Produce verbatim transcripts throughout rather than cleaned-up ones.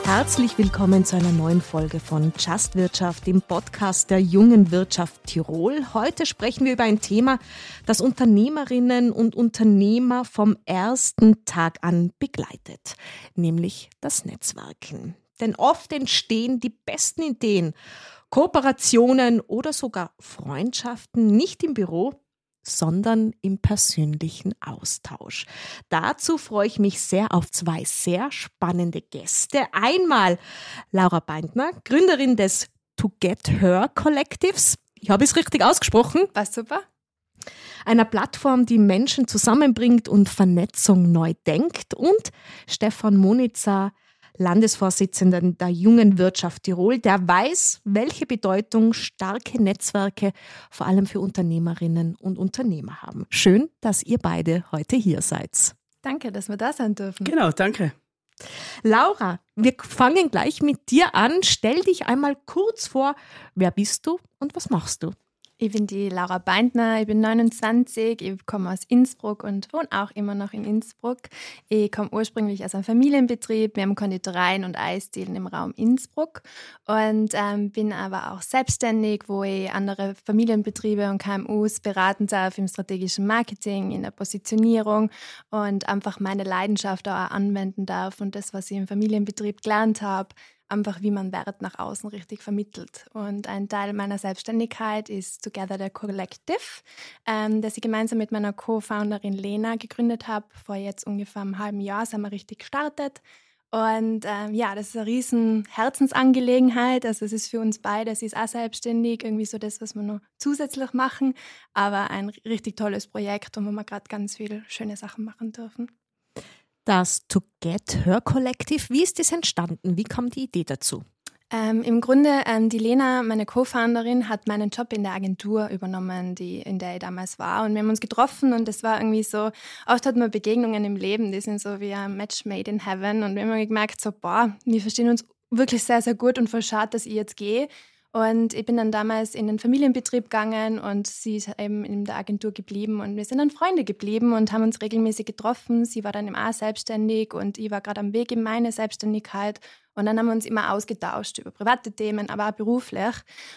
Herzlich willkommen zu einer neuen Folge von Just Wirtschaft, dem Podcast der Jungen Wirtschaft Tirol. Heute sprechen wir über ein Thema, das Unternehmerinnen und Unternehmer vom ersten Tag an begleitet, nämlich das Netzwerken. Denn oft entstehen die besten Ideen, Kooperationen oder sogar Freundschaften nicht im Büro, sondern im persönlichen Austausch. Dazu freue ich mich sehr auf zwei sehr spannende Gäste. Einmal Laura Beintner, Gründerin des To Get Her Collectives. Ich habe es richtig ausgesprochen. War super. Einer Plattform, die Menschen zusammenbringt und Vernetzung neu denkt. Und Stefan Monitzer, Landesvorsitzenden der Jungen Wirtschaft Tirol, der weiß, welche Bedeutung starke Netzwerke vor allem für Unternehmerinnen und Unternehmer haben. Schön, dass ihr beide heute hier seid. Danke, dass wir da sein dürfen. Genau, danke. Laura, wir fangen gleich mit dir an. Stell dich einmal kurz vor, wer bist du und was machst du? Ich bin die Laura Beintner, ich bin neunundzwanzig, ich komme aus Innsbruck und wohne auch immer noch in Innsbruck. Ich komme ursprünglich aus einem Familienbetrieb, wir haben Konditoreien und Eisdielen im Raum Innsbruck und ähm, bin aber auch selbstständig, wo ich andere Familienbetriebe und K M Us beraten darf im strategischen Marketing, in der Positionierung und einfach meine Leidenschaft auch anwenden darf und das, was ich im Familienbetrieb gelernt habe, einfach wie man Wert nach außen richtig vermittelt. Und ein Teil meiner Selbstständigkeit ist Together the Collective, ähm, das ich gemeinsam mit meiner Co-Founderin Lena gegründet habe. Vor jetzt ungefähr einem halben Jahr sind wir richtig gestartet. Und ähm, ja, das ist eine riesen Herzensangelegenheit. Also es ist für uns beide, es ist auch selbstständig, irgendwie so das, was wir noch zusätzlich machen. Aber ein richtig tolles Projekt, und wo wir gerade ganz viele schöne Sachen machen dürfen. Das To Get Her Collective, wie ist das entstanden? Wie kam die Idee dazu? Ähm, Im Grunde, ähm, die Lena, meine Co-Founderin, hat meinen Job in der Agentur übernommen, die, in der ich damals war. Und wir haben uns getroffen und das war irgendwie so, oft hat man Begegnungen im Leben, die sind so wie ein Match made in heaven. Und wir haben gemerkt, so, boah, wir verstehen uns wirklich sehr, sehr gut und voll schade, dass ich jetzt gehe. Und ich bin dann damals in den Familienbetrieb gegangen und sie ist eben in der Agentur geblieben und wir sind dann Freunde geblieben und haben uns regelmäßig getroffen. Sie war dann im A selbstständig und ich war gerade am Weg in meine Selbstständigkeit. Und dann haben wir uns immer ausgetauscht über private Themen, aber auch beruflich.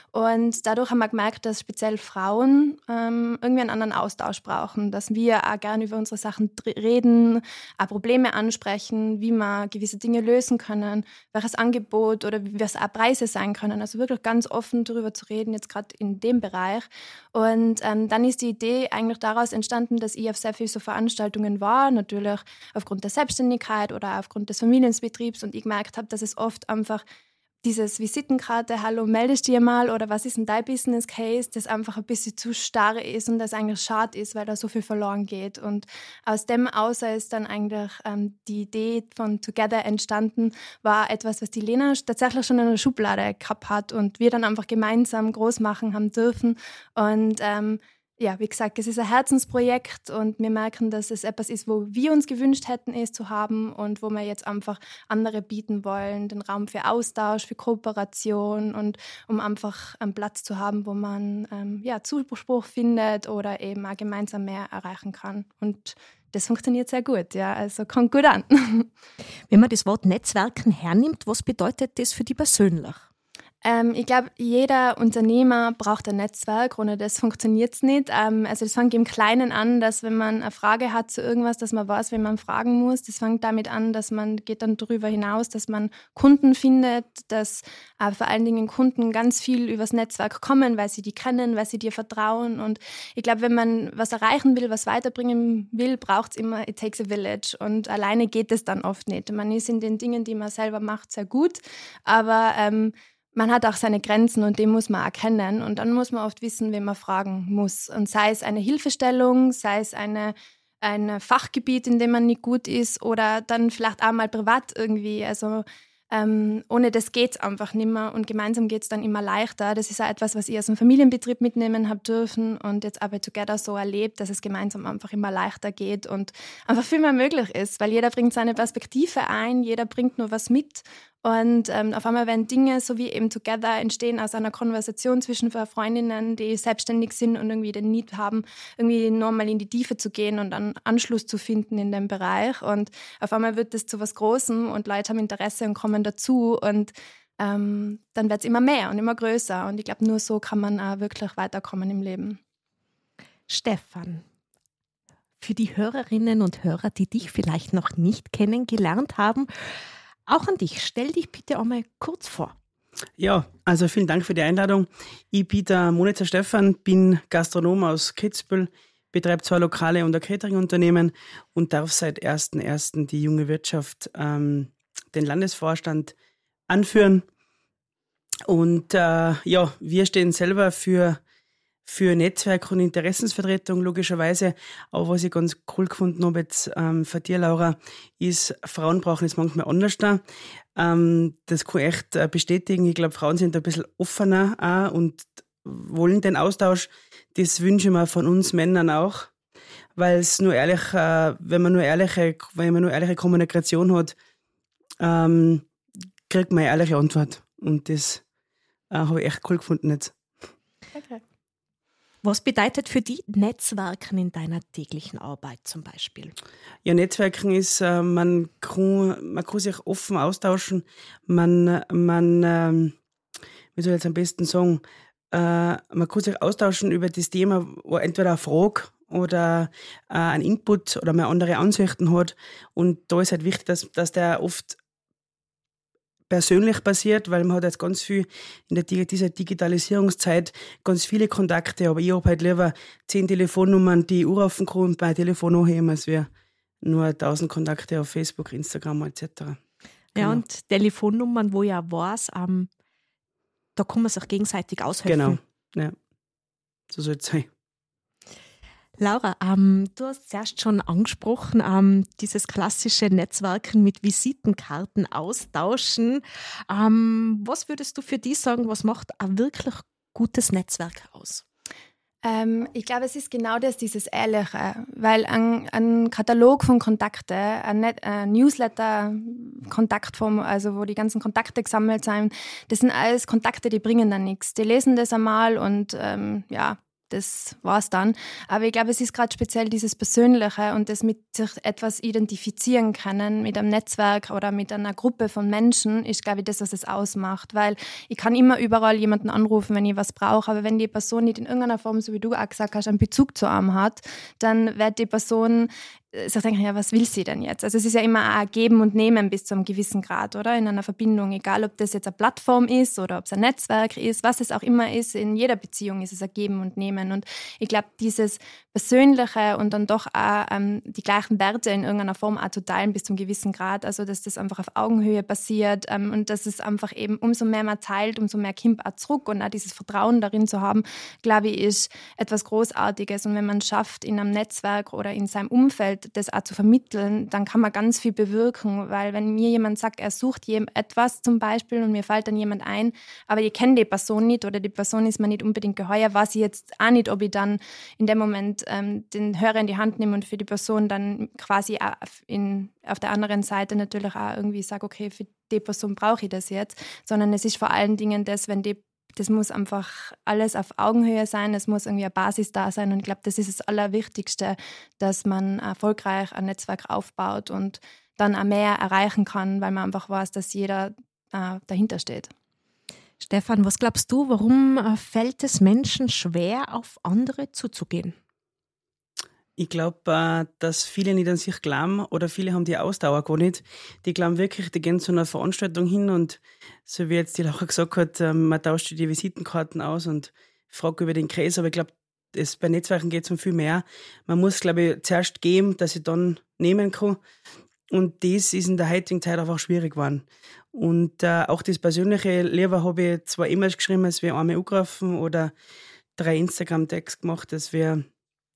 Und dadurch haben wir gemerkt, dass speziell Frauen ähm, irgendwie einen anderen Austausch brauchen, dass wir auch gerne über unsere Sachen reden, auch Probleme ansprechen, wie wir gewisse Dinge lösen können, welches Angebot oder was auch Preise sein können. Also wirklich ganz offen darüber zu reden, jetzt gerade in dem Bereich. Und ähm, dann ist die Idee eigentlich daraus entstanden, dass ich auf sehr vielen so Veranstaltungen war, natürlich aufgrund der Selbstständigkeit oder aufgrund des Familienbetriebs und ich gemerkt habe, dass es oft einfach dieses Visitenkarte, hallo, meldest dir mal oder was ist denn dein Business Case, das einfach ein bisschen zu starr ist und das eigentlich schade ist, weil da so viel verloren geht. Und aus dem außer ist dann eigentlich ähm, die Idee von Together entstanden, war etwas, was die Lena tatsächlich schon in der Schublade gehabt hat und wir dann einfach gemeinsam groß machen haben dürfen. Und ähm, ja, wie gesagt, es ist ein Herzensprojekt und wir merken, dass es etwas ist, wo wir uns gewünscht hätten, es zu haben und wo wir jetzt einfach andere bieten wollen, den Raum für Austausch, für Kooperation und um einfach einen Platz zu haben, wo man ähm, ja, Zuspruch findet oder eben auch gemeinsam mehr erreichen kann. Und das funktioniert sehr gut, ja, also kommt gut an. Wenn man das Wort Netzwerken hernimmt, was bedeutet das für dich persönlich? Ähm, ich glaube, jeder Unternehmer braucht ein Netzwerk, ohne das funktioniert es nicht. Ähm, also das fängt im Kleinen an, dass wenn man eine Frage hat zu irgendwas, dass man weiß, wen man fragen muss. Das fängt damit an, dass man geht dann darüber hinaus, dass man Kunden findet, dass äh, vor allen Dingen Kunden ganz viel übers Netzwerk kommen, weil sie die kennen, weil sie dir vertrauen. Und ich glaube, wenn man was erreichen will, was weiterbringen will, braucht es immer it takes a village. Und alleine geht es dann oft nicht. Man ist in den Dingen, die man selber macht, sehr gut, aber ähm, man hat auch seine Grenzen und die muss man erkennen und dann muss man oft wissen, wen man fragen muss. Und sei es eine Hilfestellung, sei es eine, ein Fachgebiet, in dem man nicht gut ist oder dann vielleicht auch mal privat irgendwie. Also ähm, ohne das geht es einfach nicht mehr und gemeinsam geht es dann immer leichter. Das ist auch etwas, was ich aus dem Familienbetrieb mitnehmen habe dürfen und jetzt aber Together so erlebt, dass es gemeinsam einfach immer leichter geht und einfach viel mehr möglich ist, weil jeder bringt seine Perspektive ein, jeder bringt nur was mit. Und ähm, auf einmal werden Dinge so wie eben Together entstehen aus einer Konversation zwischen zwei Freundinnen, die selbstständig sind und irgendwie den Need haben, irgendwie nochmal in die Tiefe zu gehen und einen Anschluss zu finden in dem Bereich. Und auf einmal wird das zu was Großem und Leute haben Interesse und kommen dazu und ähm, dann wird es immer mehr und immer größer. Und ich glaube, nur so kann man auch wirklich weiterkommen im Leben. Stefan, für die Hörerinnen und Hörer, die dich vielleicht noch nicht kennengelernt haben, auch an dich. Stell dich bitte einmal kurz vor. Ja, also vielen Dank für die Einladung. Ich bin der Monica Stefan, bin Gastronom aus Kitzbühel, betreibe zwei Lokale und ein Catering-Unternehmen und darf seit ersten ersten die junge Wirtschaft, ähm, den Landesvorstand anführen. Und äh, ja, wir stehen selber für für Netzwerk und Interessensvertretung logischerweise. Aber was ich ganz cool gefunden habe jetzt ähm, von dir, Laura, ist, Frauen brauchen es manchmal anders da. Ähm, das kann ich echt äh, bestätigen. Ich glaube, Frauen sind ein bisschen offener auch und wollen den Austausch. Das wünsche ich mir von uns Männern auch. Weil es nur ehrlich, äh, wenn man nur ehrliche, wenn man nur ehrliche Kommunikation hat, ähm, kriegt man eine ehrliche Antwort. Und das äh, habe ich echt cool gefunden jetzt. Okay. Was bedeutet für dich Netzwerken in deiner täglichen Arbeit zum Beispiel? Ja, Netzwerken ist, äh, man, kann, man kann sich offen austauschen. Man, man ähm, wie soll ich jetzt am besten sagen, äh, man kann sich austauschen über das Thema, wo entweder eine Frage oder äh, ein Input oder man andere Ansichten hat. Und da ist halt wichtig, dass, dass der oft persönlich passiert, weil man hat jetzt ganz viel in der, dieser Digitalisierungszeit ganz viele Kontakte, aber ich habe halt lieber zehn Telefonnummern, die ich anrufen kann und mein Telefon anheben, als wir nur tausend Kontakte auf Facebook, Instagram et cetera. Ja, Genau. und Telefonnummern, wo ich auch weiß, ähm, da kann man sich gegenseitig aushelfen. Genau, ja, so soll es sein. Laura, ähm, du hast zuerst schon angesprochen, ähm, dieses klassische Netzwerken mit Visitenkarten austauschen. Ähm, was würdest du für die sagen, was macht ein wirklich gutes Netzwerk aus? Ähm, ich glaube, es ist genau das, dieses Ehrliche, weil ein, ein Katalog von Kontakten, ein, ein Newsletter-Kontaktform, also wo die ganzen Kontakte gesammelt sind, das sind alles Kontakte, die bringen dann nichts. Die lesen das einmal und ähm, ja, das war's dann. Aber ich glaube, es ist gerade speziell dieses Persönliche und das mit sich etwas identifizieren können mit einem Netzwerk oder mit einer Gruppe von Menschen, ist, glaube ich, das, was es ausmacht. Weil ich kann immer überall jemanden anrufen, wenn ich was brauche, aber wenn die Person nicht in irgendeiner Form, so wie du auch gesagt hast, einen Bezug zu einem hat, dann wird die Person sich denken, ja, was will sie denn jetzt? Also es ist ja immer ein Geben und Nehmen bis zu einem gewissen Grad, oder? In einer Verbindung, egal ob das jetzt eine Plattform ist oder ob es ein Netzwerk ist, was es auch immer ist, in jeder Beziehung ist es ein Geben und Nehmen. Und ich glaube, dieses Persönliche und dann doch auch ähm, die gleichen Werte in irgendeiner Form auch zu teilen bis zu einem gewissen Grad, also dass das einfach auf Augenhöhe passiert ähm, und dass es einfach eben, umso mehr man teilt, umso mehr kommt auch zurück und auch dieses Vertrauen darin zu haben, glaube ich, ist etwas Großartiges. Und wenn man es schafft, in einem Netzwerk oder in seinem Umfeld das auch zu vermitteln, dann kann man ganz viel bewirken, weil wenn mir jemand sagt, er sucht etwas zum Beispiel und mir fällt dann jemand ein, aber ich kenne die Person nicht oder die Person ist mir nicht unbedingt geheuer, weiß ich jetzt auch nicht, ob ich dann in dem Moment ähm, den Hörer in die Hand nehme und für die Person dann quasi in, auf der anderen Seite natürlich auch irgendwie sage, okay, für die Person brauche ich das jetzt, sondern es ist vor allen Dingen das, wenn die Das muss einfach alles auf Augenhöhe sein, es muss irgendwie eine Basis da sein und ich glaube, das ist das Allerwichtigste, dass man erfolgreich ein Netzwerk aufbaut und dann auch mehr erreichen kann, weil man einfach weiß, dass jeder äh, dahinter steht. Stefan, was glaubst du, warum äh, fällt es Menschen schwer, auf andere zuzugehen? Ich glaube, dass viele nicht an sich glauben oder viele haben die Ausdauer gar nicht. Die glauben wirklich, die gehen zu einer Veranstaltung hin und so wie jetzt die Laura gesagt hat, man tauscht die Visitenkarten aus und fragt über den Kreis. Aber ich glaube, bei Netzwerken geht es um viel mehr. Man muss, glaube ich, zuerst geben, dass ich dann nehmen kann. Und das ist in der heutigen Zeit einfach schwierig geworden. Und äh, auch das Persönliche, lieber habe ich zwei E-Mails geschrieben, als wir einmal angerufen oder drei Instagram-Tags gemacht, als wir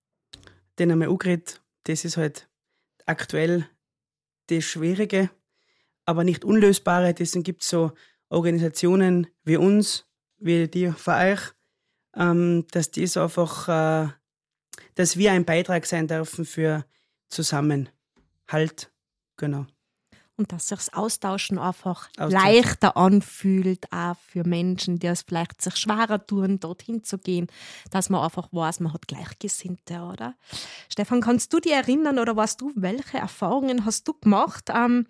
den einmal angeredet. Das ist halt aktuell das Schwierige, aber nicht Unlösbare. Deswegen gibt es so Organisationen wie uns, wie die von euch, ähm, dass das einfach, äh, dass wir ein Beitrag sein dürfen für Zusammenhalt. Genau. Und dass sich das Austauschen einfach Austauschen. leichter anfühlt, auch für Menschen, die es vielleicht sich schwerer tun, dorthin zu gehen, dass man einfach weiß, man hat Gleichgesinnte, oder? Stefan, kannst du dich erinnern oder weißt du, welche Erfahrungen hast du gemacht? Ähm,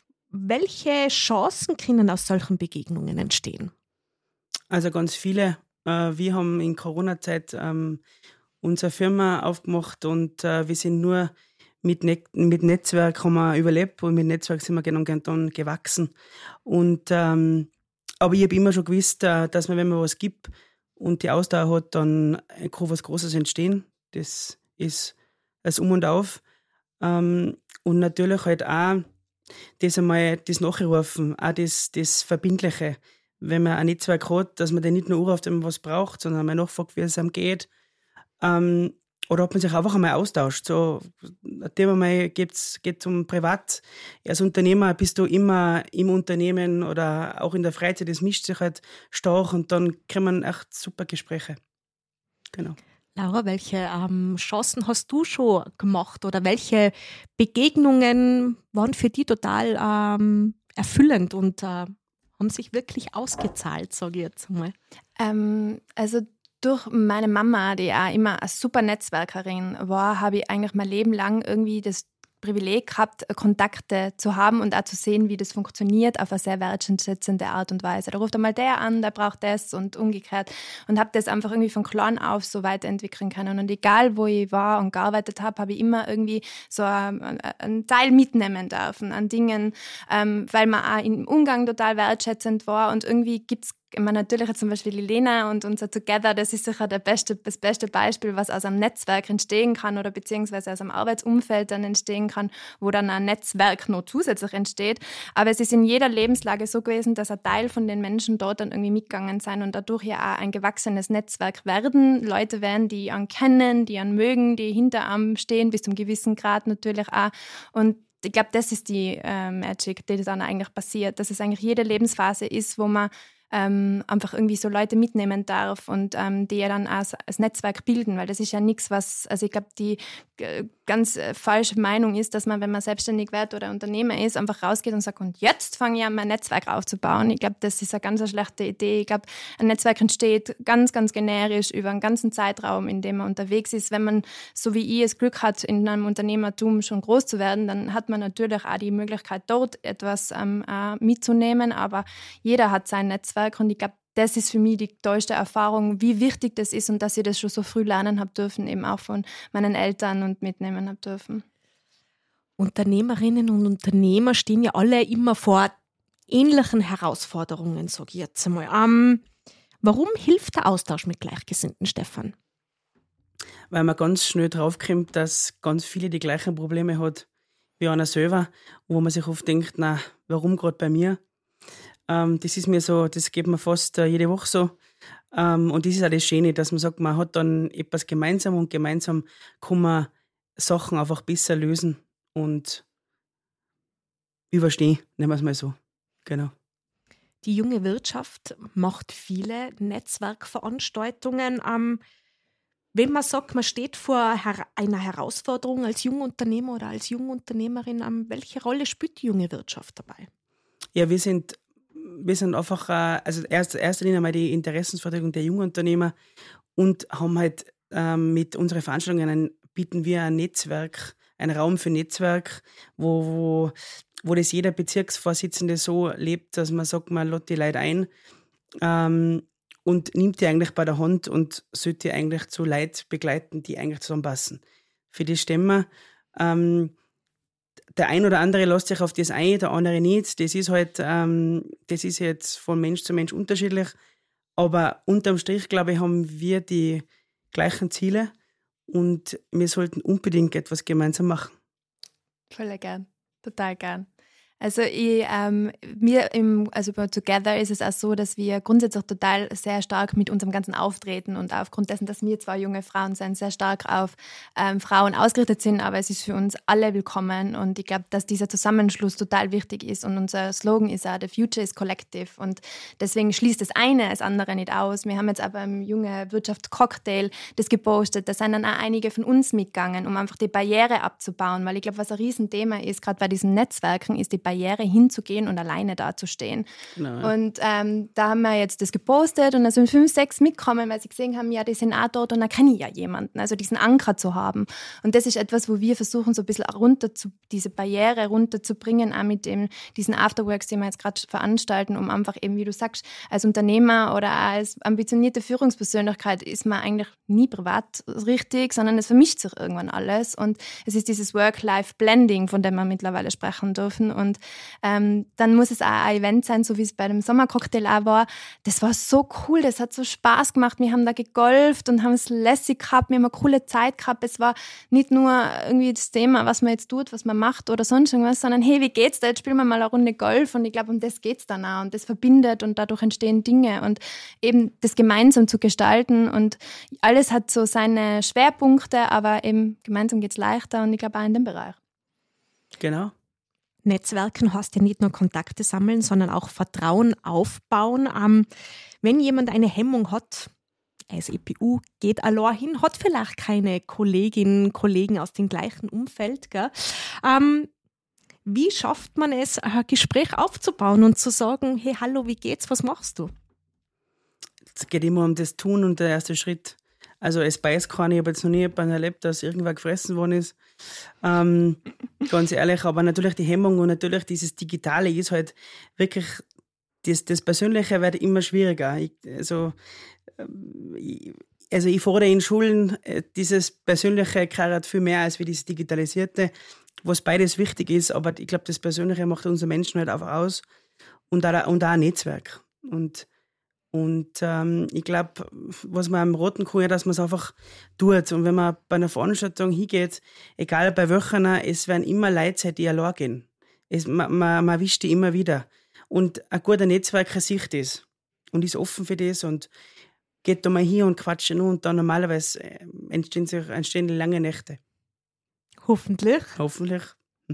welche Chancen können aus solchen Begegnungen entstehen? Also ganz viele. Äh, wir haben in Corona-Zeit ähm, unsere Firma aufgemacht und äh, wir sind nur Mit, ne- mit Netzwerk haben wir überlebt und mit Netzwerk sind wir genau dann gewachsen. Und, ähm, aber ich habe immer schon gewusst, äh, dass man, wenn man was gibt und die Ausdauer hat, dann kann was Großes entstehen. Das ist das Um und Auf. Ähm, und natürlich halt auch das einmal das Nachrufen, auch das, das Verbindliche. Wenn man ein Netzwerk hat, dass man dann nicht nur anruft, wenn man was braucht, sondern mal nachfragt, wie es einem geht. Ähm, Oder ob man sich einfach einmal austauscht. So, ein Thema mal geht's, geht um privat. Als Unternehmer bist du immer im Unternehmen oder auch in der Freizeit. Das mischt sich halt stark und dann kriegt man echt super Gespräche. Genau. Laura, welche ähm, Chancen hast du schon gemacht oder welche Begegnungen waren für dich total ähm, erfüllend und äh, haben sich wirklich ausgezahlt, sage ich jetzt mal? Ähm, also durch meine Mama, die auch immer eine super Netzwerkerin war, habe ich eigentlich mein Leben lang irgendwie das Privileg gehabt, Kontakte zu haben und auch zu sehen, wie das funktioniert auf eine sehr wertschätzende Art und Weise. Da ruft einmal der an, der braucht das und umgekehrt. Und habe das einfach irgendwie von klein auf so weiterentwickeln können. Und egal, wo ich war und gearbeitet habe, habe ich immer irgendwie so einen, einen Teil mitnehmen dürfen an Dingen, ähm, weil man auch im Umgang total wertschätzend war. Und irgendwie gibt es Ich meine, natürlich jetzt zum Beispiel die Lena und unser Together, das ist sicher der beste, das beste Beispiel, was aus einem Netzwerk entstehen kann oder beziehungsweise aus einem Arbeitsumfeld dann entstehen kann, wo dann ein Netzwerk noch zusätzlich entsteht. Aber es ist in jeder Lebenslage so gewesen, dass ein Teil von den Menschen dort dann irgendwie mitgegangen sind und dadurch ja auch ein gewachsenes Netzwerk werden. Leute werden, die einen kennen, die einen mögen, die hinter einem stehen, bis zum gewissen Grad natürlich auch. Und ich glaube, das ist die äh, Magic, die dann eigentlich passiert, dass es eigentlich jede Lebensphase ist, wo man Ähm, einfach irgendwie so Leute mitnehmen darf und ähm, die ja dann als, als Netzwerk bilden, weil das ist ja nichts, was, also ich glaube, die äh, ganz äh, falsche Meinung ist, dass man, wenn man selbstständig wird oder Unternehmer ist, einfach rausgeht und sagt, und jetzt fange ich an, mein Netzwerk aufzubauen. Ich glaube, das ist eine ganz schlechte Idee. Ich glaube, ein Netzwerk entsteht ganz, ganz generisch über einen ganzen Zeitraum, in dem man unterwegs ist. Wenn man, so wie ich, das Glück hat, in einem Unternehmertum schon groß zu werden, dann hat man natürlich auch die Möglichkeit, dort etwas ähm, äh, mitzunehmen, aber jeder hat sein Netzwerk. Und ich glaube, das ist für mich die tollste Erfahrung, wie wichtig das ist und dass ich das schon so früh lernen habe dürfen, eben auch von meinen Eltern und mitnehmen habe dürfen. Unternehmerinnen und Unternehmer stehen ja alle immer vor ähnlichen Herausforderungen, sage ich jetzt einmal. Ähm, warum hilft der Austausch mit Gleichgesinnten, Stefan? Weil man ganz schnell draufkommt, dass ganz viele die gleichen Probleme hat wie einer selber, wo man sich oft denkt, na, warum gerade bei mir? Das ist mir so, das geht mir fast jede Woche so. Und das ist auch das Schöne, dass man sagt, man hat dann etwas gemeinsam und gemeinsam kann man Sachen einfach besser lösen und überstehen, nennen wir es mal so. Genau. Die junge Wirtschaft macht viele Netzwerkveranstaltungen. Wenn man sagt, man steht vor einer Herausforderung als Jungunternehmer oder als Jungunternehmerin, welche Rolle spielt die junge Wirtschaft dabei? Ja, wir sind Wir sind einfach, also erst, erster Linie mal die Interessensvertretung der Jungunternehmer und haben halt ähm, mit unseren Veranstaltungen bieten wir ein Netzwerk, einen Raum für Netzwerk, wo, wo, wo das jeder Bezirksvorsitzende so lebt, dass man sagt, man lädt die Leute ein ähm, und nimmt die eigentlich bei der Hand und sollte die eigentlich zu Leuten begleiten, die eigentlich zusammenpassen. Für die stehen wir. Ähm, Der ein oder andere lässt sich auf das ein, der andere nicht. Das ist halt, ähm, das ist jetzt von Mensch zu Mensch unterschiedlich. Aber unterm Strich, glaube ich, haben wir die gleichen Ziele und wir sollten unbedingt etwas gemeinsam machen. Voll gern, total gern. Also ich, ähm, mir im, also bei Together ist es auch so, dass wir grundsätzlich total sehr stark mit unserem ganzen Auftreten und aufgrund dessen, dass wir zwei junge Frauen sind, sehr stark auf ähm, Frauen ausgerichtet sind, aber es ist für uns alle willkommen und ich glaube, dass dieser Zusammenschluss total wichtig ist und unser Slogan ist auch, the future is collective und deswegen schließt das eine das andere nicht aus. Wir haben jetzt aber im Junge Wirtschaftscocktail das gepostet, da sind dann auch einige von uns mitgegangen, um einfach die Barriere abzubauen, weil ich glaube, was ein Riesenthema ist, gerade bei diesen Netzwerken, ist die Barriere Barriere hinzugehen und alleine dazustehen. Genau, ja. Und ähm, da haben wir jetzt das gepostet und da sind fünf, sechs mitgekommen, weil sie gesehen haben, ja, die sind auch dort und da kenne ich ja jemanden, also diesen Anker zu haben. Und das ist etwas, wo wir versuchen, so ein bisschen runter zu, diese Barriere runterzubringen, auch mit dem, diesen Afterworks, die wir jetzt gerade veranstalten, um einfach eben, wie du sagst, als Unternehmer oder als ambitionierte Führungspersönlichkeit ist man eigentlich nie privat richtig, sondern es vermischt sich irgendwann alles. Und es ist dieses Work-Life-Blending, von dem wir mittlerweile sprechen dürfen. Und ähm, dann muss es auch ein Event sein, so wie es bei dem Sommercocktail auch war. Das war so cool, das hat so Spaß gemacht. Wir haben da gegolft und haben es lässig gehabt, wir haben eine coole Zeit gehabt. Es war nicht nur irgendwie das Thema, was man jetzt tut, was man macht oder sonst irgendwas, sondern hey, wie geht's da? Jetzt spielen wir mal eine Runde Golf. Und ich glaube, um das geht's dann auch. Und das verbindet und dadurch entstehen Dinge. Und eben das gemeinsam zu gestalten. Und alles hat so seine Schwerpunkte, aber eben gemeinsam geht's leichter und ich glaube auch in dem Bereich. Genau. Netzwerken heißt ja nicht nur Kontakte sammeln, sondern auch Vertrauen aufbauen. Ähm, wenn jemand eine Hemmung hat, als E P U geht allein hin, hat vielleicht keine Kolleginnen, Kollegen aus dem gleichen Umfeld. Gell? Ähm, wie schafft man es, ein Gespräch aufzubauen und zu sagen, hey, hallo, wie geht's, was machst du? Es geht immer um das Tun und der erste Schritt. Also es beißt keiner, ich habe jetzt noch nie jemanden erlebt, dass irgendwer gefressen worden ist. Ähm, ganz ehrlich, aber natürlich die Hemmung und natürlich dieses Digitale ist halt wirklich, das, das Persönliche wird immer schwieriger. Ich, also, ich, also ich fordere in Schulen dieses Persönliche gerade viel mehr als wie dieses Digitalisierte, was beides wichtig ist, aber ich glaube, das Persönliche macht unsere Menschen halt einfach aus und auch, und auch ein Netzwerk. Und Und ähm, ich glaube, was man am Roten kann, ja, dass man es einfach tut. Und wenn man bei einer Veranstaltung hingeht, egal bei welchen, es werden immer Leute sein, die allein gehen. Es, man, man, man erwischt die immer wieder. Und ein guter Netzwerker sieht das und ist offen für das und geht da mal hin und quatscht nur. Und dann normalerweise entstehen, sich, entstehen lange Nächte. Hoffentlich. Hoffentlich.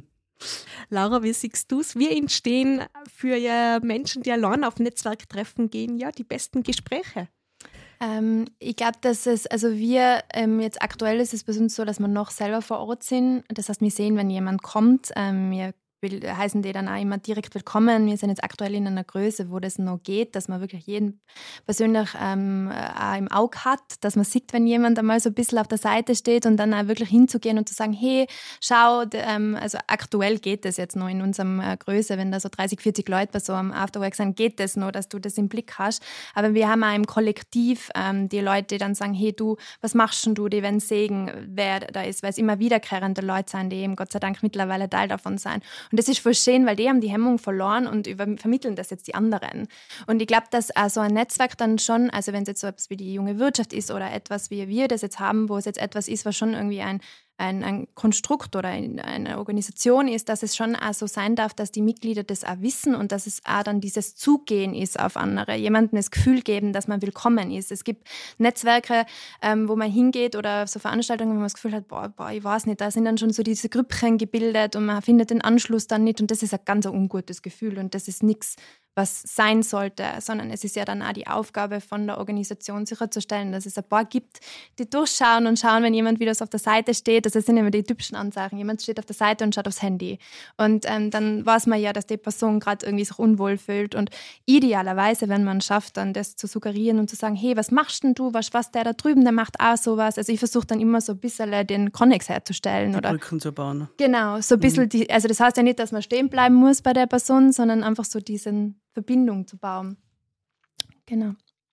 Laura, wie siehst du es? Wie entstehen für ja Menschen, die allein auf Netzwerktreffen gehen, ja, die besten Gespräche? Ähm, ich glaube, dass es, also wir, ähm, jetzt aktuell ist es bei uns so, dass wir noch selber vor Ort sind. Das heißt, wir sehen, wenn jemand kommt, ähm, wir will, heißen die dann auch immer direkt willkommen. Wir sind jetzt aktuell in einer Größe, wo das noch geht, dass man wirklich jeden persönlich ähm, auch im Auge hat, dass man sieht, wenn jemand einmal so ein bisschen auf der Seite steht und dann auch wirklich hinzugehen und zu sagen, hey, schau, ähm, also aktuell geht das jetzt noch in unserem äh, Größe, wenn da so dreißig, vierzig Leute bei so einem Afterwork sind, geht das noch, dass du das im Blick hast. Aber wir haben auch im Kollektiv ähm, die Leute, die dann sagen, hey du, was machst denn du, die werden sehen, wer da ist, weil es immer wiederkehrende Leute sind, die eben Gott sei Dank mittlerweile Teil davon sind. Und das ist voll schön, weil die haben die Hemmung verloren und über, vermitteln das jetzt die anderen. Und ich glaube, dass äh, so ein Netzwerk dann schon, also wenn es jetzt so etwas wie die junge Wirtschaft ist oder etwas, wie wir das jetzt haben, wo es jetzt etwas ist, was schon irgendwie ein Ein, ein Konstrukt oder eine Organisation ist, dass es schon auch so sein darf, dass die Mitglieder das auch wissen und dass es auch dann dieses Zugehen ist auf andere, jemandem das Gefühl geben, dass man willkommen ist. Es gibt Netzwerke, ähm, wo man hingeht oder so Veranstaltungen, wo man das Gefühl hat, boah, boah, ich weiß nicht, da sind dann schon so diese Grüppchen gebildet und man findet den Anschluss dann nicht und das ist ein ganz ungutes Gefühl und das ist nichts, was sein sollte, sondern es ist ja dann auch die Aufgabe von der Organisation sicherzustellen, dass es ein paar gibt, die durchschauen und schauen, wenn jemand wieder so auf der Seite steht. Das sind immer die typischen Anzeichen. Jemand steht auf der Seite und schaut aufs Handy. Und ähm, dann weiß man ja, dass die Person gerade irgendwie sich unwohl fühlt. Und idealerweise, wenn man es schafft, dann das zu suggerieren und zu sagen, hey, was machst denn du? Was, was der da drüben, der macht auch sowas. Also ich versuche dann immer so ein bisschen den Konnex herzustellen. Die oder Brücken zu bauen. Genau, so ein bisschen, mhm. die, also das heißt ja nicht, dass man stehen bleiben muss bei der Person, sondern einfach so diesen Verbindung zu bauen. Genau.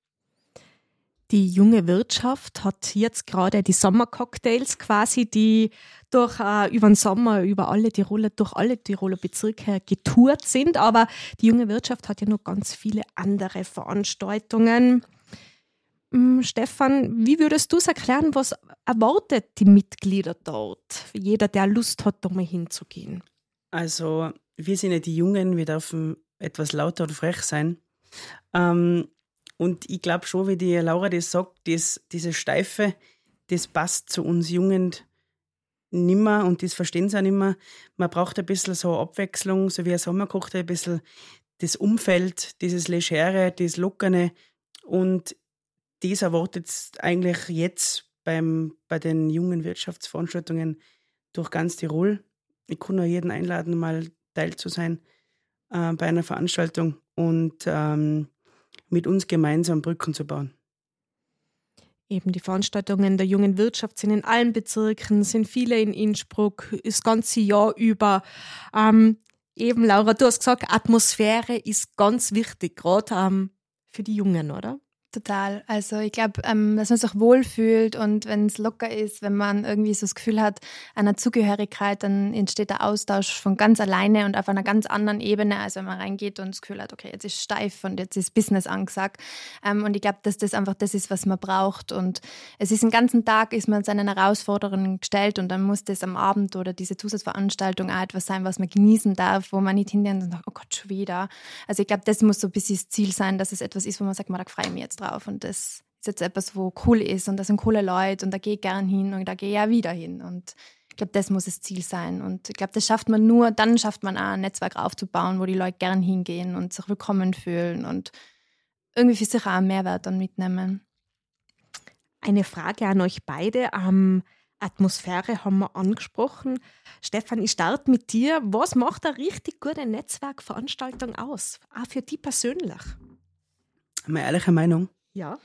Die junge Wirtschaft hat jetzt gerade die Sommercocktails quasi, die durch, äh, über den Sommer über alle Tiroler, durch alle Tiroler Bezirke getourt sind. Aber die junge Wirtschaft hat ja noch ganz viele andere Veranstaltungen. Ähm, Stefan, wie würdest du es erklären, was erwartet die Mitglieder dort? Jeder, der Lust hat, da mal hinzugehen. Also wir sind ja die Jungen, wir dürfen etwas lauter und frech sein. Ähm, und ich glaube schon, wie die Laura das sagt, das, diese Steife, das passt zu uns Jungen nimmer und das verstehen sie auch nimmer. Man braucht ein bisschen so Abwechslung, so wie ein Sommercocktail, ein bisschen das Umfeld, dieses Legere, das Lockerne. Und das erwartet eigentlich jetzt beim, bei den jungen Wirtschaftsveranstaltungen durch ganz Tirol. Ich kann auch jeden einladen, mal Teil zu sein. äh, bei einer Veranstaltung und ähm, mit uns gemeinsam Brücken zu bauen. Eben die Veranstaltungen der jungen Wirtschaft sind in allen Bezirken, sind viele in Innsbruck, das ganze Jahr über. Ähm, eben, Laura, du hast gesagt, Atmosphäre ist ganz wichtig, gerade ähm, für die Jungen, oder? Total. Also ich glaube, ähm, dass man sich wohlfühlt und wenn es locker ist, wenn man irgendwie so das Gefühl hat, einer Zugehörigkeit, dann entsteht der Austausch von ganz alleine und auf einer ganz anderen Ebene, als wenn man reingeht und das Gefühl hat, okay, jetzt ist steif und jetzt ist Business angesagt. Ähm, und ich glaube, dass das einfach das ist, was man braucht. Und es ist den ganzen Tag, ist man seinen Herausforderungen gestellt und dann muss das am Abend oder diese Zusatzveranstaltung auch etwas sein, was man genießen darf, wo man nicht hingeht und sagt, oh Gott, schon wieder. Also ich glaube, das muss so ein bisschen das Ziel sein, dass es etwas ist, wo man sagt, man, da freue ich mich jetzt drauf. Und das ist jetzt etwas, wo cool ist und das sind coole Leute und da gehe ich gern hin und da gehe ich ja wieder hin. Und ich glaube, das muss das Ziel sein. Und ich glaube, das schafft man nur, dann schafft man auch ein Netzwerk aufzubauen, wo die Leute gern hingehen und sich willkommen fühlen und irgendwie für sich auch einen Mehrwert dann mitnehmen. Eine Frage an euch beide. Ähm, Atmosphäre haben wir angesprochen. Stefan, ich starte mit dir. Was macht eine richtig gute Netzwerkveranstaltung aus? Auch für dich persönlich? Meine ehrliche Meinung? Ja.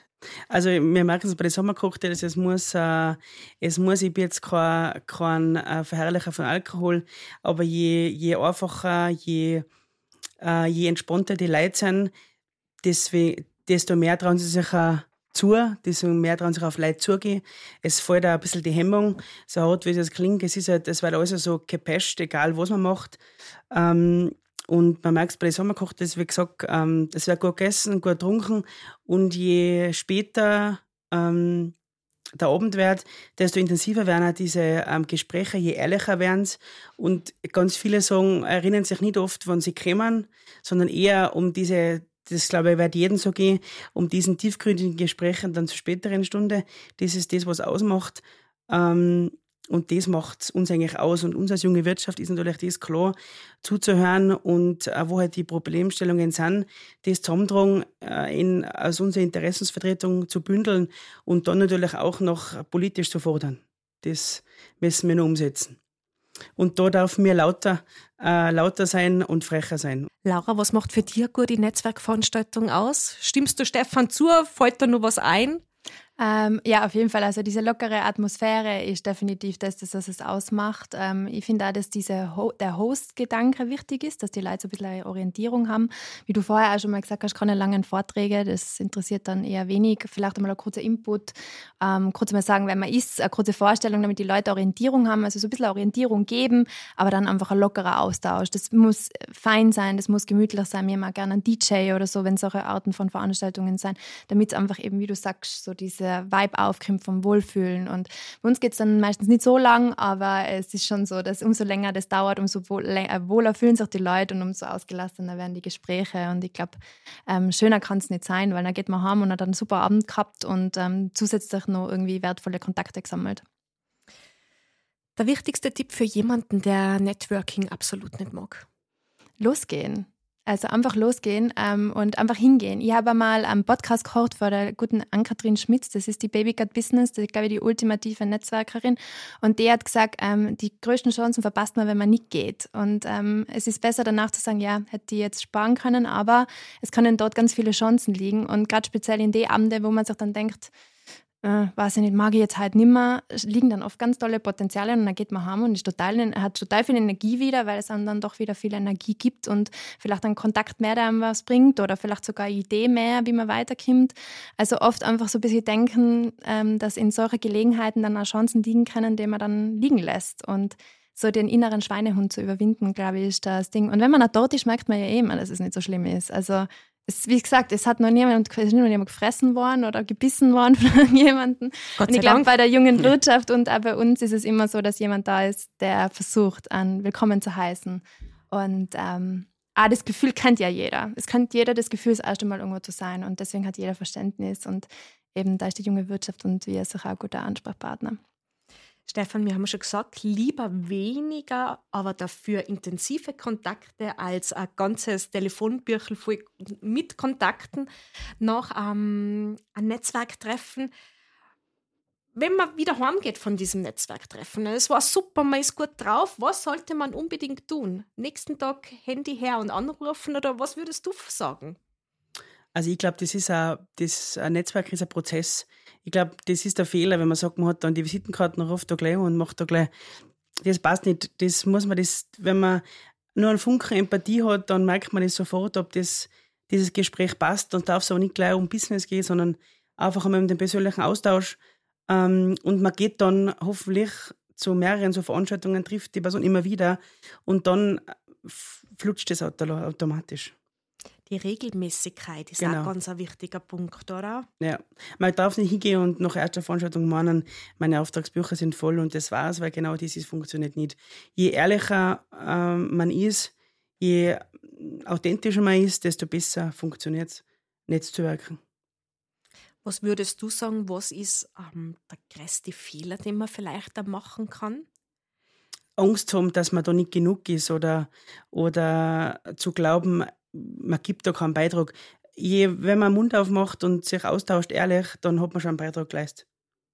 Also wir merken es bei den Sommercocktails, es muss, äh, es muss, ich bin jetzt kein, kein äh, Verherrlicher von Alkohol, aber je, je einfacher, je, äh, je entspannter die Leute sind, deswegen, desto mehr trauen sie sich auch zu, desto mehr trauen sich auf Leute zugehen. Es fällt auch ein bisschen die Hemmung, so hart wie das klingt, es ist halt, es wird alles so gepasht, egal was man macht. Ähm, Und man merkt es bei den Sommercocktails, wie gesagt, ähm, es wird gut gegessen, gut getrunken. Und je später ähm, der Abend wird, desto intensiver werden auch diese ähm, Gespräche, je ehrlicher werden es. Und ganz viele sagen, erinnern sich nicht oft, wann sie kommen, sondern eher um diese, das glaube ich, wird jedem so gehen, um diesen tiefgründigen Gesprächen dann zur späteren Stunde. Das ist das, was ausmacht. Ähm, Und das macht uns eigentlich aus. Und uns als junge Wirtschaft ist natürlich das klar, zuzuhören und äh, wo halt die Problemstellungen sind, das zusammentragen, äh, in, aus unserer Interessensvertretung zu bündeln und dann natürlich auch noch politisch zu fordern. Das müssen wir noch umsetzen. Und da darf mir lauter, äh, lauter sein und frecher sein. Laura, was macht für dich eine gute Netzwerkveranstaltung aus? Stimmst du Stefan zu? Fällt da noch was ein? Ähm, ja, auf jeden Fall. Also diese lockere Atmosphäre ist definitiv das, das was es ausmacht. Ähm, ich finde auch, dass diese Ho- der Host-Gedanke wichtig ist, dass die Leute so ein bisschen eine Orientierung haben. Wie du vorher auch schon mal gesagt hast, keine langen Vorträge, das interessiert dann eher wenig. Vielleicht einmal ein kurzer Input, ähm, kurz mal sagen, wer man ist, eine kurze Vorstellung, damit die Leute Orientierung haben, also so ein bisschen Orientierung geben, aber dann einfach ein lockerer Austausch. Das muss fein sein, das muss gemütlich sein. Wir mag gerne einen D J oder so, wenn solche Arten von Veranstaltungen sind, damit es einfach eben, wie du sagst, so diese Vibe aufkommt vom Wohlfühlen. Und bei uns geht es dann meistens nicht so lang, aber es ist schon so, dass umso länger das dauert, umso wohler fühlen sich die Leute und umso ausgelassener werden die Gespräche. Und ich glaube, ähm, schöner kann es nicht sein, weil dann geht man heim und hat einen super Abend gehabt und ähm, zusätzlich noch irgendwie wertvolle Kontakte gesammelt. Der wichtigste Tipp für jemanden, der Networking absolut nicht mag? Losgehen. Also einfach losgehen ähm, und einfach hingehen. Ich habe mal einen Podcast gehört von der guten Ann-Kathrin Schmitz, das ist die Baby Got Business, das ist, glaube ich, die ultimative Netzwerkerin. Und die hat gesagt, ähm, die größten Chancen verpasst man, wenn man nicht geht. Und ähm, es ist besser danach zu sagen, ja, hätte ich jetzt sparen können, aber es können dort ganz viele Chancen liegen. Und gerade speziell in den Abenden, wo man sich dann denkt, äh, weiß ich nicht, mag ich jetzt halt nicht mehr, liegen dann oft ganz tolle Potenziale und dann geht man heim und ist total, hat total viel Energie wieder, weil es einem dann doch wieder viel Energie gibt und vielleicht ein Kontakt mehr, der einem was bringt oder vielleicht sogar eine Idee mehr, wie man weiterkommt. Also oft einfach so ein bisschen denken, ähm, dass in solchen Gelegenheiten dann auch Chancen liegen können, die man dann liegen lässt und so den inneren Schweinehund zu überwinden, glaube ich, ist das Ding. Und wenn man auch dort ist, merkt man ja eh immer, dass es nicht so schlimm ist. Also es, wie gesagt, es hat noch niemand, es ist noch niemand gefressen worden oder gebissen worden von jemandem. Und ich glaube, bei der jungen Wirtschaft und auch bei uns ist es immer so, dass jemand da ist, der versucht, einen willkommen zu heißen. Und ähm, auch das Gefühl kennt ja jeder. Es kennt jeder das Gefühl, das erste Mal irgendwo zu sein. Und deswegen hat jeder Verständnis. Und eben da ist die junge Wirtschaft und wir sind auch ein guter Ansprechpartner. Stefan, wir haben schon gesagt, lieber weniger, aber dafür intensive Kontakte als ein ganzes Telefonbüchel voll mit Kontakten nach ähm, ein Netzwerktreffen. wenn man wieder heimgeht von diesem Netzwerktreffen, es war super, man ist gut drauf, was sollte man unbedingt tun? Nächsten Tag Handy her und anrufen oder was würdest du sagen? Also ich glaube, das ist ein, das, ein Netzwerk ist ein Prozess. Ich glaube, das ist der Fehler, wenn man sagt, man hat dann die Visitenkarten, ruft da gleich und macht da gleich. Das passt nicht. Das muss man, das, wenn man nur einen Funken Empathie hat, dann merkt man das sofort, ob das, dieses Gespräch passt. Dann darf es auch nicht gleich um Business gehen, sondern einfach einmal um den persönlichen Austausch. Ähm, und man geht dann hoffentlich zu mehreren so Veranstaltungen, trifft die Person immer wieder und dann flutscht das automatisch. Die Regelmäßigkeit ist genau. auch ganz ein wichtiger Punkt, oder? Ja, man darf nicht hingehen und nach erster Veranstaltung meinen, meine Auftragsbücher sind voll und das war's, weil genau dieses funktioniert nicht. Je ehrlicher ähm, man ist, je authentischer man ist, desto besser funktioniert es, Netzwerken. Was würdest du sagen, was ist ähm, der größte Fehler, den man vielleicht da machen kann? Angst haben, dass man da nicht genug ist oder, oder zu glauben, man gibt da keinen Beitrag. Je, wenn man den Mund aufmacht und sich austauscht, ehrlich, dann hat man schon einen Beitrag geleistet.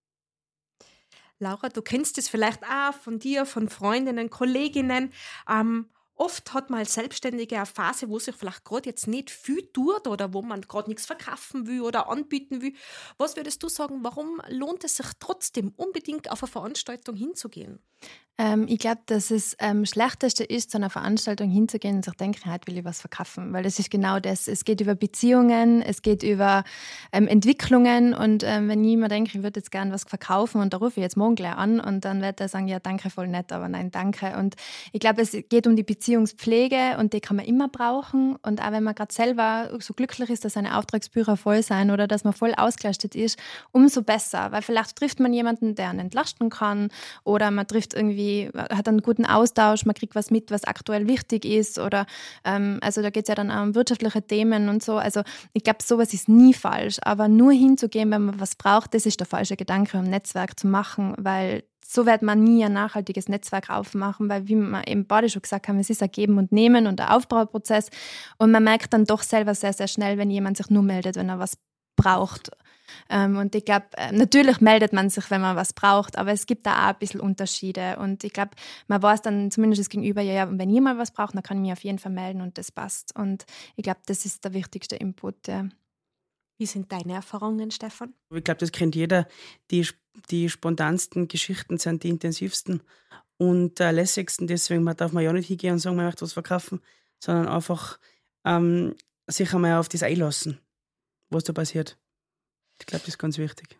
Laura, du kennst es vielleicht auch von dir, von Freundinnen, Kolleginnen. Ähm, oft hat man als Selbstständige eine Phase, wo sich vielleicht gerade jetzt nicht viel tut oder wo man gerade nichts verkaufen will oder anbieten will. Was würdest du sagen, warum lohnt es sich trotzdem unbedingt auf eine Veranstaltung hinzugehen? Ähm, ich glaube, dass es am ähm, schlechteste ist, zu einer Veranstaltung hinzugehen und sich denken, heute will ich was verkaufen. Weil das ist genau das. Es geht über Beziehungen, es geht über ähm, Entwicklungen. Und ähm, wenn ich mir denke, ich würde jetzt gerne was verkaufen und da rufe ich jetzt morgen gleich an und dann wird er sagen, ja, danke, voll nett, aber nein, danke. Und ich glaube, es geht um die Beziehungspflege und die kann man immer brauchen. Und auch wenn man gerade selber so glücklich ist, dass seine Auftragsbücher voll sein oder dass man voll ausgelastet ist, umso besser. Weil vielleicht trifft man jemanden, der einen entlasten kann oder man trifft irgendwie hat einen guten Austausch, man kriegt was mit, was aktuell wichtig ist oder ähm, also da geht es ja dann auch um wirtschaftliche Themen und so. Also ich glaube, sowas ist nie falsch, aber nur hinzugehen, wenn man was braucht, das ist der falsche Gedanke, um ein Netzwerk zu machen, weil so wird man nie ein nachhaltiges Netzwerk aufmachen, weil wie wir eben beide schon gesagt haben, es ist ein Geben und Nehmen und ein Aufbauprozess und man merkt dann doch selber sehr, sehr schnell, wenn jemand sich nur meldet, wenn er was braucht. Ähm, und ich glaube, natürlich meldet man sich, wenn man was braucht, aber es gibt da auch ein bisschen Unterschiede. Und ich glaube, man weiß dann zumindest das Gegenüber, ja, ja, wenn ich mal was brauche, dann kann ich mich auf jeden Fall melden und das passt. Und ich glaube, das ist der wichtigste Input. Ja. Wie sind deine Erfahrungen, Stefan? Ich glaube, das kennt jeder. Die, die spontansten Geschichten sind die intensivsten und äh, lässigsten. Deswegen man darf man ja nicht hingehen und sagen, man möchte was verkaufen, sondern einfach ähm, sich einmal auf das einlassen, was da passiert. Ich glaube, das ist ganz wichtig.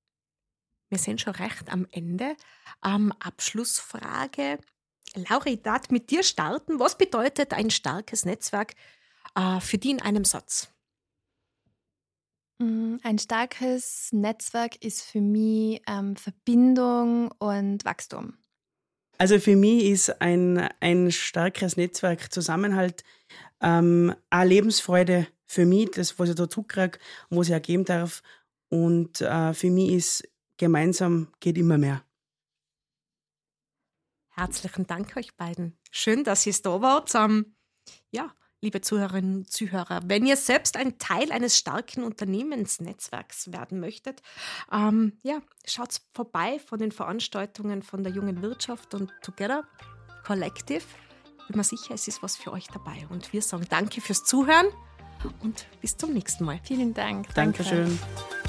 Wir sind schon recht am Ende. Ähm, Abschlussfrage. Laura, ich darf mit dir starten. Was bedeutet ein starkes Netzwerk äh, für dich in einem Satz? Ein starkes Netzwerk ist für mich ähm, Verbindung und Wachstum. Also für mich ist ein, ein starkes Netzwerk Zusammenhalt, ähm, auch Lebensfreude für mich, das, was ich dazu kriege und was ich auch geben darf. Und äh, für mich ist gemeinsam geht immer mehr. Herzlichen Dank euch beiden. Schön, dass ihr da wart. Ähm, ja, liebe Zuhörerinnen und Zuhörer, wenn ihr selbst ein Teil eines starken Unternehmensnetzwerks werden möchtet, ähm, ja, schaut vorbei von den Veranstaltungen von der Jungen Wirtschaft und Together Collective. Ich bin mir sicher, es ist was für euch dabei. Und wir sagen danke fürs Zuhören und bis zum nächsten Mal. Vielen Dank. Dankeschön. Danke.